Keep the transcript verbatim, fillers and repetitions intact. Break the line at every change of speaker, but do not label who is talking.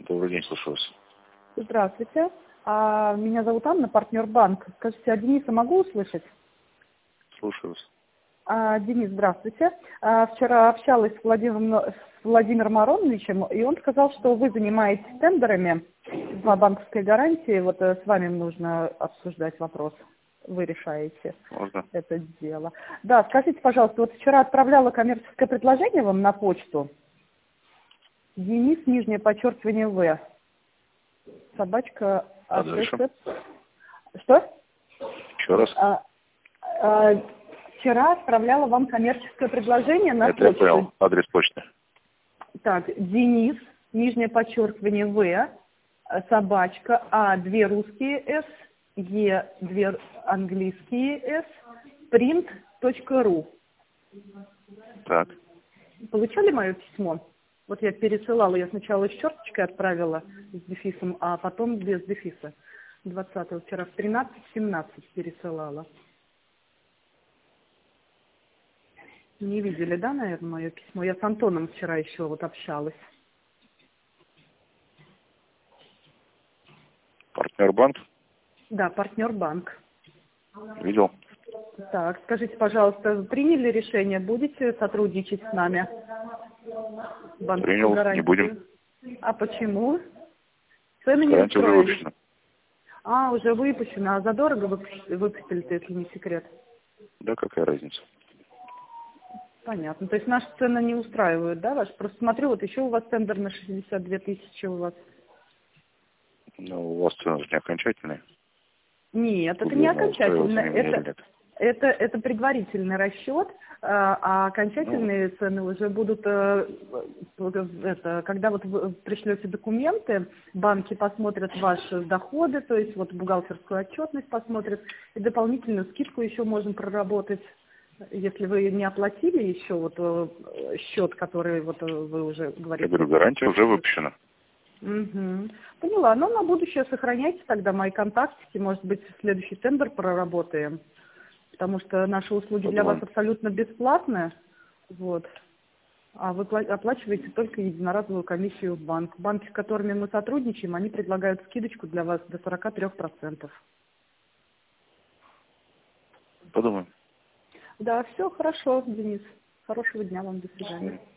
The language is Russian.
Добрый день, слушаю вас.
Здравствуйте. А, меня зовут Анна, партнер банк. Скажите, а Дениса могу услышать?
Слушаю вас.
А, Денис, здравствуйте. А, вчера общалась с Владимиром, с Владимиром Ароновичем, и он сказал, что вы занимаетесь тендерами, два банковской гарантии. Вот э, с вами нужно обсуждать вопрос. Вы решаете
Можно?
это дело. Да, скажите, пожалуйста, вот вчера отправляла коммерческое предложение вам на почту. Денис, нижнее подчеркивание В. Собачка
А дальше?
АТС. Что?
Еще раз.
А, а, вчера отправляла вам коммерческое предложение на
Это я
почту.
понял. Адрес почты.
Так, Денис, нижнее подчеркивание В, собачка, А, две русские С, Е, две английские С, print.ru.
Так.
Получали мое письмо? Вот я пересылала, я сначала с черточкой отправила, с дефисом, а потом без дефиса. двадцатого вчера в тринадцать семнадцать пересылала. Не видели, да, наверное, мое письмо? Я с Антоном вчера еще вот общалась.
Партнер банк?
Да, партнер банк.
Видел?
Так, скажите, пожалуйста, приняли решение, будете сотрудничать с нами? Банковскую
Принял, не
гарантию.
будем.
А почему? Цены не
Гарантия уже
устроили.
выпущена.
А, уже выпущено. А задорого выпустили, выпустили-то, если не секрет?
Да, какая разница?
Понятно. То есть наши цены не устраивают, да, ваш? Просто смотрю, вот еще у вас тендер на шестьдесят две тысячи у вас.
Ну, у вас цены же не окончательные.
Нет, это
Тут
не
должно устраиваться
окончательно.
мне или
Это,
нет.
это, это предварительный расчет, а а окончательные
Ну,
цены уже будут, э, это, когда вот вы пришлете документы, банки посмотрят ваши доходы, то есть вот бухгалтерскую отчетность посмотрят, и дополнительную скидку еще можем проработать. Если вы не оплатили еще вот э, счет, который вот э, вы уже
я
говорите.
говорю, гарантия уже выпущена.
Угу. Поняла. Но на будущее сохраняйте тогда мои контактики. Может быть, следующий тендер проработаем. Потому что наши услуги для вас
Подумаем.
абсолютно бесплатные. Вот. А вы пла- оплачиваете только единоразовую комиссию в банк. Банки, с которыми мы сотрудничаем, они предлагают скидочку для вас до сорок три процента.
Подумаем.
Да, все хорошо, Денис. Хорошего дня вам. До свидания.